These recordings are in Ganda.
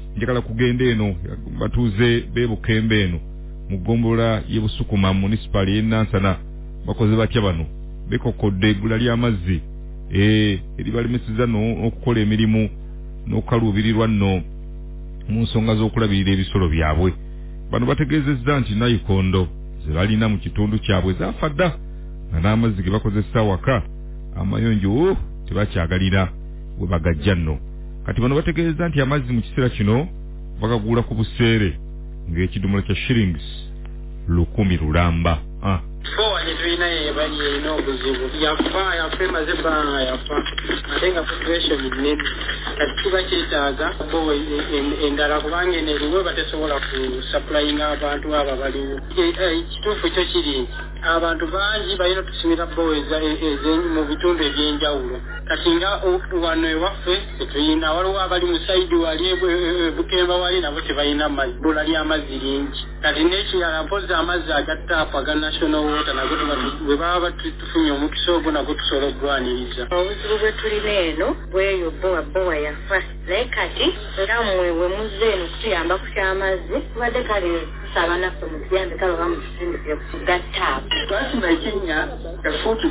njagala kugenda eno batuuze bebukembe eno mu ggombolola y'Ebusukuma municipal y'Nansana bakoze batya bano bekokodde eggula ly'amazzi eribalemeseza n'okukola emirimu n'okukaluubirirwa nno mu nsonga z'okulabirira ebisolo byabwe. Bano bategeezezza nti nayikondo ze balina mu kitundu kyabwe zaafa dda nga n'amazzi ge bakozesa waka amayonjo tebakyagalira we bagajja nno. Kati bano bategeeza nti amazzi mu kiseera kino bagagula ku buseere ng'ekidomola kya shillings 100 lulamba. Forward tulina yebali eno obuzibu yafa emaze ebbanga yafa ate nga situation nene kati kiba kyetaaga bowe endala kubanga eno eriwo batesobola ku supplying abantu abo baliwo. Ekituufu kyo kiri abantu bangi balina tusimira bowe mu bitundu ebyenjawulo kati nga wano ewaffe tetuyina waliwo abali mu saidi wali Bukemba wali nabo tebalina mazzi bbula ly'amazzi lingi kati n'ekirala mpozi amazzi agattaapu aga national water nago bwe baba tufunye omukisa ogwo nago tusobola okugwaniriza. Obuzibu bwe tulina eno bweyo bowa yafa naye kati nga mmwe we muzze eno kutuyamba ku ky'amazzi tubadde kale tusaba naffe mutuyambe kale oba mututindikire kuga taapu. Twasima ekinnya efuuti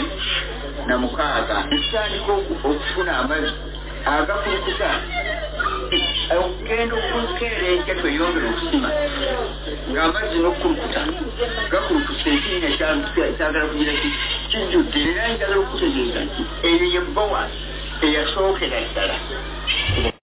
16 ekitandika okufuna amazzi agakulukuta okugenda okulukeera enkya tweyongera okusima ng'amazzi n'okukulukuta gakulukusa ekinnya kyagala kugira kijjudde era njagala okutegeeza nti eyo ye bbowa eyasookera ddala.